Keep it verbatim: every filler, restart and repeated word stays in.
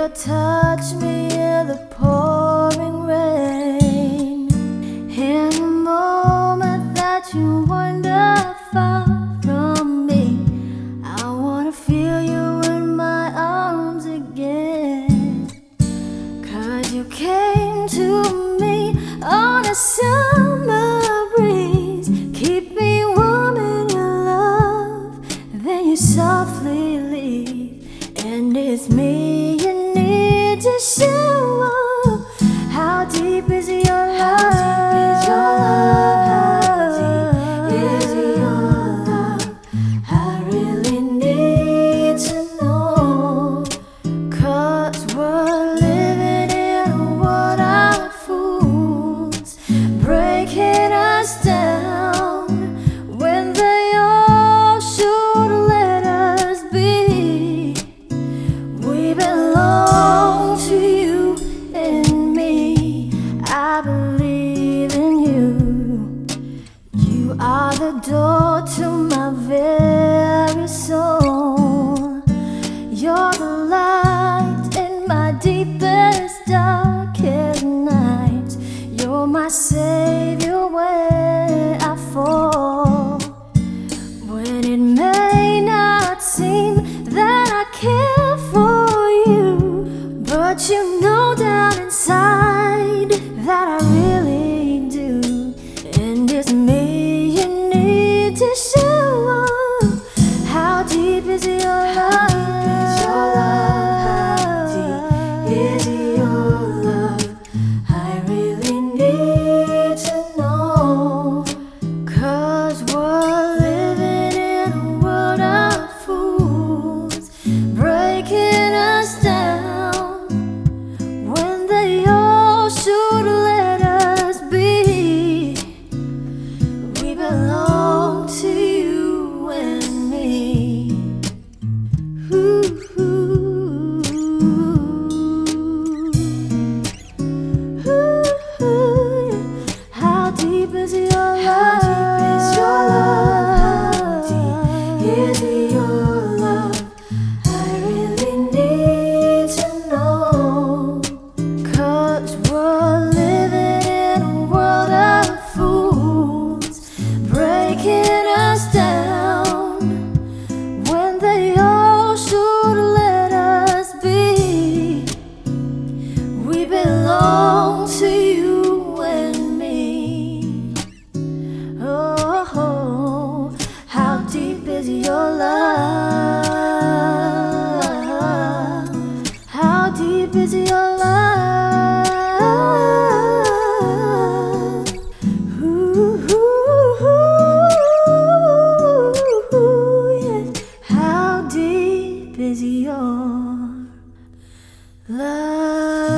your touch me in the pouring rain. In the moment that you wander far from me, I wanna feel you in my arms again. 'Cause you came to me on a summer breeze, keep me warm in your love, then you softly leave. And it's me you need to show. How deep is your love? How deep is your love? I really need to know. 'Cause we're living in a world of fools, breaking us down when they all should let us be. We belong to you and me. I believe in you. You are the door to my very soul. You're the light in my deepest, darkest night. You're my savior when I fall. When it may not seem that I care for you, but you know down inside that I really do. And it's me you need to show. How deep is your love? How deep is your love? I really need to know. 'Cause we're living in a world of fools, breaking us down when they all should let us be. We belong to you and me. Ooh, ooh, ooh, ooh. How deep is your love? How deep is your love? I really need to know. 'Cause we're living in a world of fools, breaking us down when they all should let us be. We belong to you and me. Oh, how deep is your love? How deep is your love? Ooh, ooh, ooh, yeah. How deep is your love?